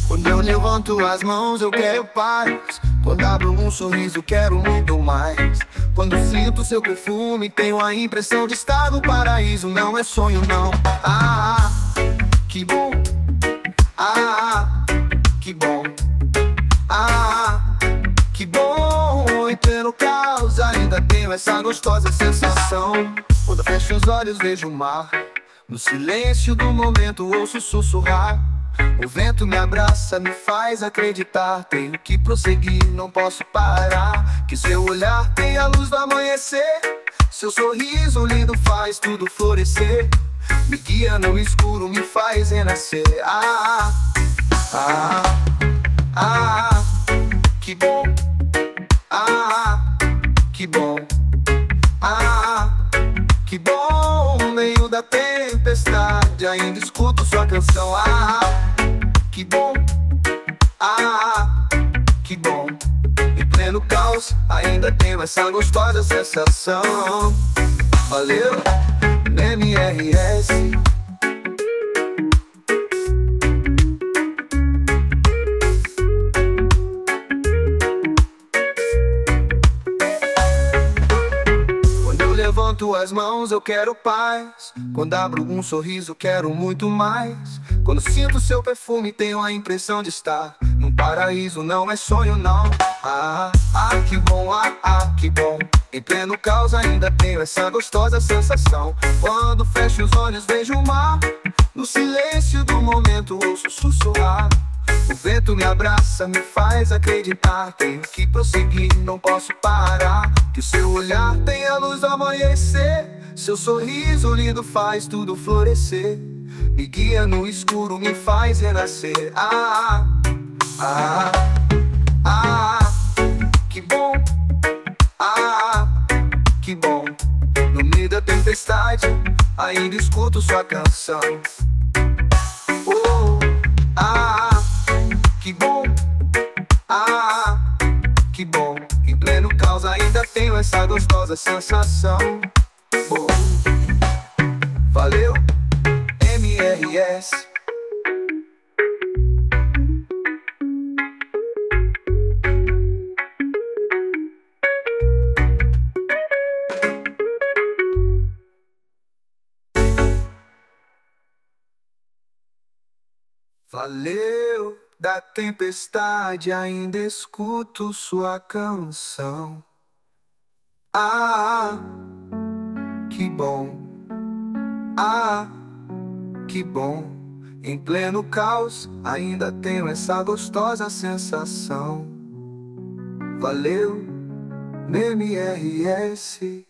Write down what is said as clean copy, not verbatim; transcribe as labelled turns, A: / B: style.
A: Quando eu levanto as mãos eu quero paz. Quando abro um sorriso quero muito mais. Quando sinto seu perfume tenho a impressão de estar no paraíso. Não é sonho não. Que bom. Que bom. Que bom. Em pleno caos ainda tenho essa gostosa sensação. Quando fecho os olhos vejo o mar. No silêncio do momento ouço sussurrar. O vento me abraça, me faz acreditar. Tenho que prosseguir, não posso parar. Que seu olhar tem a luz do amanhecer. Seu sorriso lindo faz tudo florescer. Me guia no escuro, me faz renascer. Que bom. Que bom. Que bom. No meio da tempestade ainda escuto sua canção. Que bom. Que bom. Em pleno caos ainda tenho essa gostosa sensação. Valeu, MRS. Levanto as mãos, eu quero paz. Quando abro um sorriso, quero muito mais. Quando sinto seu perfume, tenho a impressão de estar num paraíso, não é sonho não. Que bom, que bom. Em pleno caos ainda tenho essa gostosa sensação. Quando fecho os olhos vejo o mar. No silêncio do momento ouço sussurrar. O vento me abraça, me faz acreditar. Tenho que prosseguir, não posso parar. Que o seu olhar tem a luz do amanhecer. Seu sorriso lindo faz tudo florescer. Me guia no escuro, me faz renascer. Que bom. Que bom. No meio da tempestade ainda escuto sua canção. Que bom. Que bom. Em pleno caos ainda tenho essa gostosa sensação. Valeu, MRS. Valeu, da tempestade ainda escuto sua canção. Que bom. Que bom. Em pleno caos ainda tenho essa gostosa sensação. Valeu, MRS.